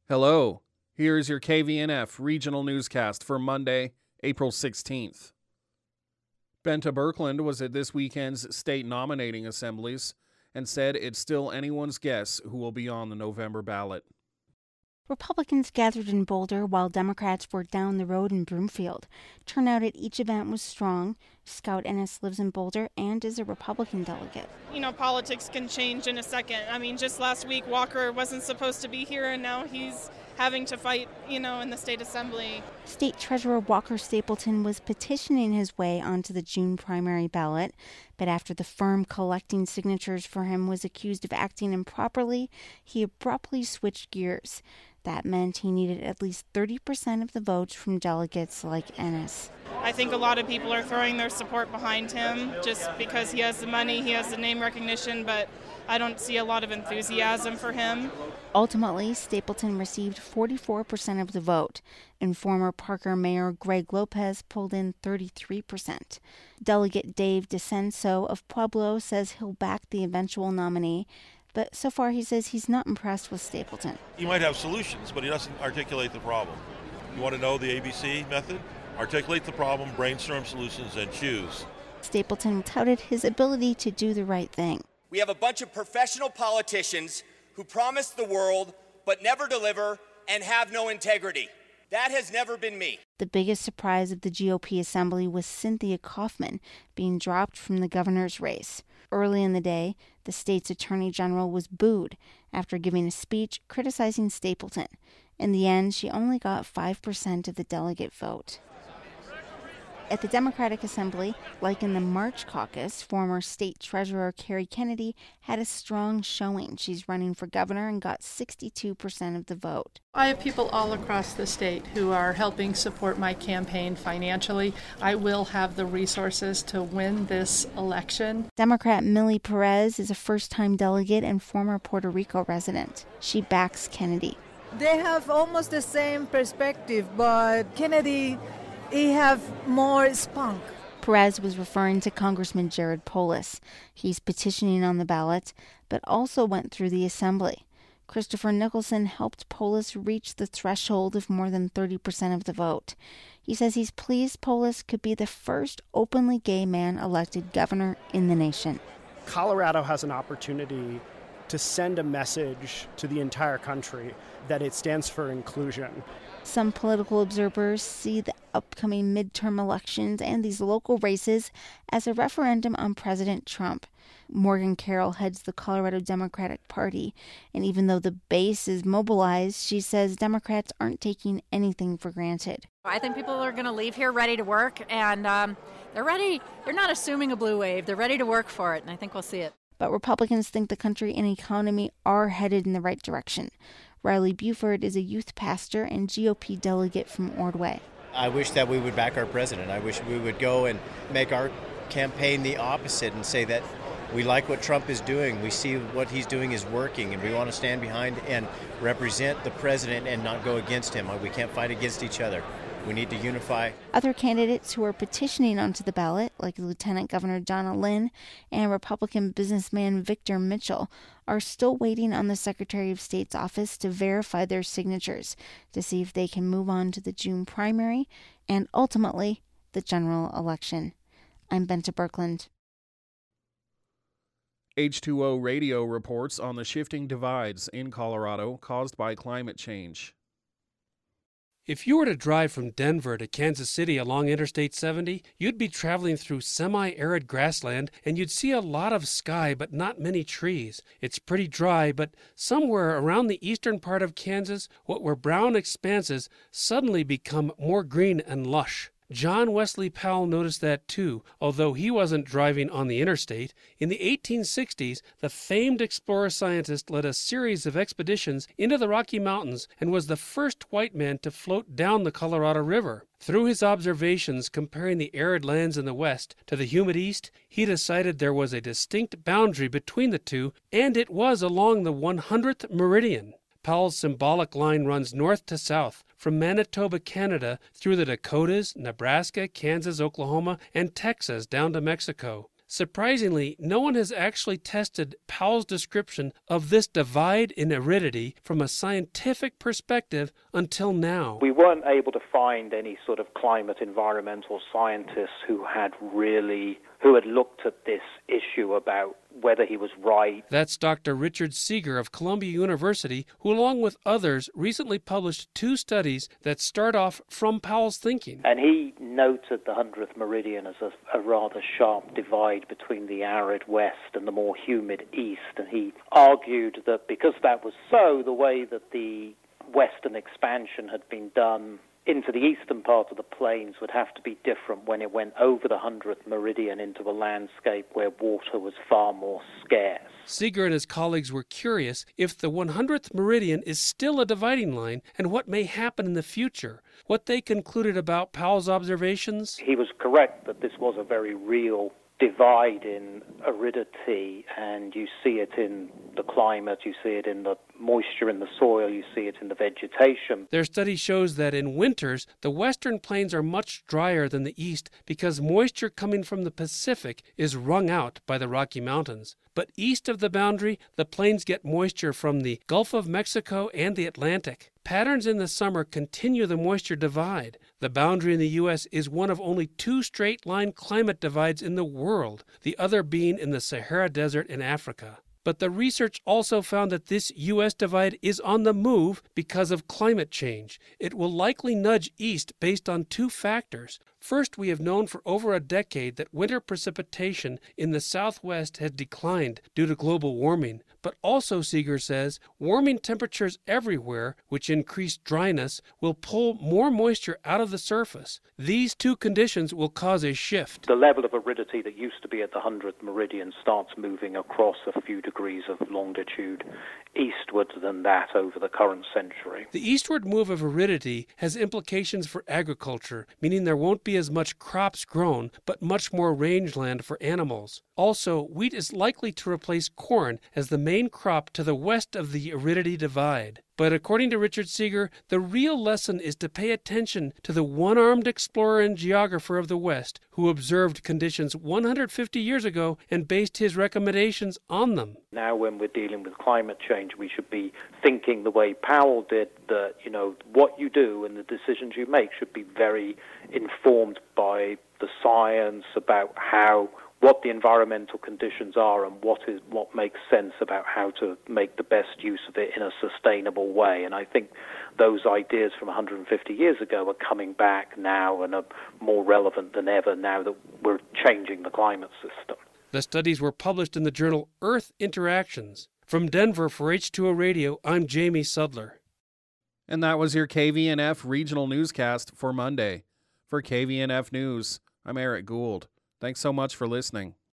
Hello, here's your KVNF regional newscast for Monday, April 16th. Benta Birkeland was at this weekend's state nominating assemblies and said it's still anyone's guess who will be on the November ballot. Republicans gathered in Boulder while Democrats were down the road in Broomfield. Turnout at each event was strong. Scout Ennis lives in Boulder and is a Republican delegate. You know, politics can change in a second. I mean, just last week, Walker wasn't supposed to be here, and now he's having to fight, in the state assembly. State Treasurer Walker Stapleton was petitioning his way onto the June primary ballot, but after the firm collecting signatures for him was accused of acting improperly, he abruptly switched gears. That meant he needed at least 30% of the votes from delegates like Ennis. I think a lot of people are throwing their support behind him just because he has the money, he has the name recognition, but I don't see a lot of enthusiasm for him. Ultimately, Stapleton received 44% of the vote, and former Parker Mayor Greg Lopez pulled in 33%. Delegate Dave DeCenso of Pueblo says he'll back the eventual nominee, but so far he says he's not impressed with Stapleton. He might have solutions, but he doesn't articulate the problem. You want to know the ABC method? Articulate the problem, brainstorm solutions, and choose. Stapleton touted his ability to do the right thing. We have a bunch of professional politicians who promise the world but never deliver and have no integrity. That has never been me. The biggest surprise of the GOP assembly was Cynthia Kaufman being dropped from the governor's race. Early in the day, the state's attorney general was booed after giving a speech criticizing Stapleton. In the end, she only got 5% of the delegate vote. At the Democratic Assembly, like in the March caucus, former state treasurer Kerry Kennedy had a strong showing. She's running for governor and got 62% of the vote. I have people all across the state who are helping support my campaign financially. I will have the resources to win this election. Democrat Millie Perez is a first-time delegate and former Puerto Rico resident. She backs Kennedy. They have almost the same perspective, but Kennedy, he have more spunk. Perez was referring to Congressman Jared Polis. He's petitioning on the ballot, but also went through the assembly. Christopher Nicholson helped Polis reach the threshold of more than 30% of the vote. He says he's pleased Polis could be the first openly gay man elected governor in the nation. Colorado has an opportunity to send a message to the entire country that it stands for inclusion. Some political observers see the upcoming midterm elections and these local races as a referendum on President Trump. Morgan Carroll heads the Colorado Democratic Party, and even though the base is mobilized, she says Democrats aren't taking anything for granted. I think people are going to leave here ready to work, and they're ready. They're not assuming a blue wave. They're ready to work for it, and I think we'll see it. But Republicans think the country and economy are headed in the right direction. Riley Buford is a youth pastor and GOP delegate from Ordway. I wish that we would back our president. I wish we would go and make our campaign the opposite and say that we like what Trump is doing. We see what he's doing is working, and we want to stand behind and represent the president and not go against him. We can't fight against each other. We need to unify. Other candidates who are petitioning onto the ballot, like Lieutenant Governor Donna Lynn and Republican businessman Victor Mitchell, are still waiting on the Secretary of State's office to verify their signatures to see if they can move on to the June primary and ultimately the general election. I'm Benta Birkeland. H2O Radio reports on the shifting divides in Colorado caused by climate change. If you were to drive from Denver to Kansas City along Interstate 70, you'd be traveling through semi-arid grassland and you'd see a lot of sky but not many trees. It's pretty dry, but somewhere around the eastern part of Kansas, what were brown expanses suddenly become more green and lush. John Wesley Powell noticed that too, although he wasn't driving on the interstate. In the 1860s, the famed explorer-scientist led a series of expeditions into the Rocky Mountains and was the first white man to float down the Colorado River. Through his observations comparing the arid lands in the west to the humid east, he decided there was a distinct boundary between the two, and it was along the 100th meridian. Powell's symbolic line runs north to south, from Manitoba, Canada, through the Dakotas, Nebraska, Kansas, Oklahoma, and Texas down to Mexico. Surprisingly, no one has actually tested Powell's description of this divide in aridity from a scientific perspective until now. We weren't able to find any sort of climate environmental scientists who had looked at this issue about whether he was right. That's Dr. Richard Seeger of Columbia University, who along with others recently published 2 studies that start off from Powell's thinking. And he noted the 100th meridian as a rather sharp divide between the arid west and the more humid east. And he argued that because that was so, the way that the western expansion had been done into the eastern part of the plains would have to be different when it went over the 100th meridian into a landscape where water was far more scarce. Seeger and his colleagues were curious if the 100th meridian is still a dividing line and what may happen in the future. What they concluded about Powell's observations? He was correct that this was a very real divide in aridity, and you see it in the climate, you see it in the moisture in the soil, you see it in the vegetation. Their study shows that in winters, the western plains are much drier than the east because moisture coming from the Pacific is wrung out by the Rocky Mountains. But east of the boundary, the plains get moisture from the Gulf of Mexico and the Atlantic. Patterns in the summer continue the moisture divide. The boundary in the U.S. is one of only 2 straight-line climate divides in the world, the other being in the Sahara Desert in Africa. But the research also found that this U.S. divide is on the move because of climate change. It will likely nudge east based on 2 factors. First, we have known for over a decade that winter precipitation in the southwest has declined due to global warming. But also, Seeger says, warming temperatures everywhere, which increase dryness, will pull more moisture out of the surface. These 2 conditions will cause a shift. The level of aridity that used to be at the 100th meridian starts moving across a few degrees of longitude eastward than that over the current century. The eastward move of aridity has implications for agriculture, meaning there won't be as much crops grown, but much more rangeland for animals. Also, wheat is likely to replace corn as the main crop to the west of the aridity divide. But according to Richard Seeger, the real lesson is to pay attention to the one-armed explorer and geographer of the West who observed conditions 150 years ago and based his recommendations on them. Now when we're dealing with climate change, we should be thinking the way Powell did, that, what you do and the decisions you make should be very informed by the science about what the environmental conditions are and what makes sense about how to make the best use of it in a sustainable way. And I think those ideas from 150 years ago are coming back now and are more relevant than ever now that we're changing the climate system. The studies were published in the journal Earth Interactions. From Denver for H2O Radio, I'm Jamie Sudler. And that was your KVNF regional newscast for Monday. For KVNF News, I'm Eric Gould. Thanks so much for listening.